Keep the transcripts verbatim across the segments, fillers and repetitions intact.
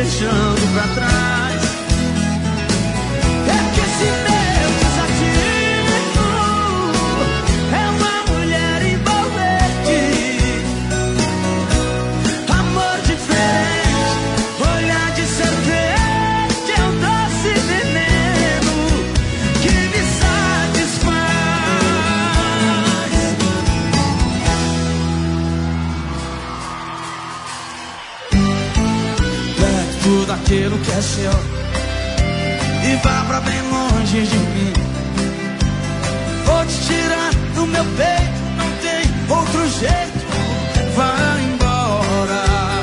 deixando pra trás. É que esse meu desatino é uma mulher envolvente, amor diferente, olhar de serpente, é um doce veneno que me satisfaz. Pegue tudo aquilo que é seu e vá pra bem longe de mim. Vou te tirar do meu peito, não tem outro jeito. Vai embora.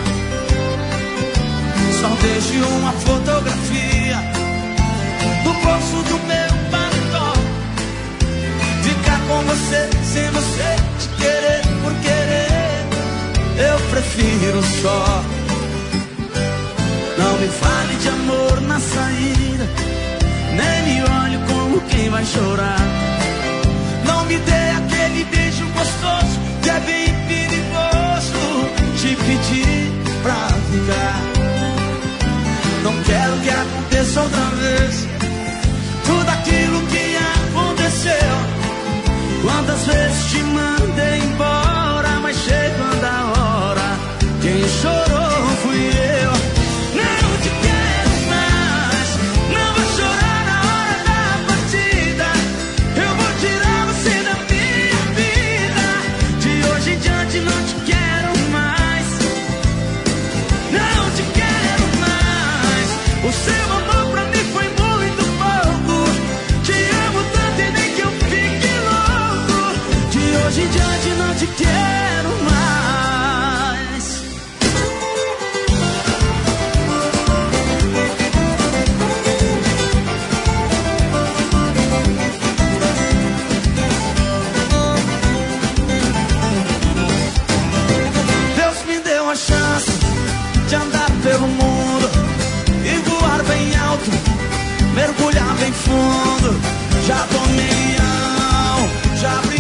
Só deixe uma fotografia no bolso do meu paletó. Ficar com você, sem você, te querer por querer, eu prefiro só. Não me fale de amor na saída, nem me olhe como quem vai chorar. Não me dê aquele beijo gostoso que é bem perigoso te pedir pra ficar. Não quero que aconteça outra vez tudo aquilo que aconteceu. Quantas vezes te mandei embora, mas chegando a hora, quem chorou fui eu. Não te quero mais, não vou chorar na hora da partida. Eu vou tirar você da minha vida. De hoje em diante não te quero mais. Não te quero mais. O seu amor pra mim foi muito pouco. Te amo tanto e nem que eu fique louco. De hoje em diante não te quero mais. Deus me deu a chance de andar pelo mundo e voar bem alto, mergulhar bem fundo. Já tomei leão, já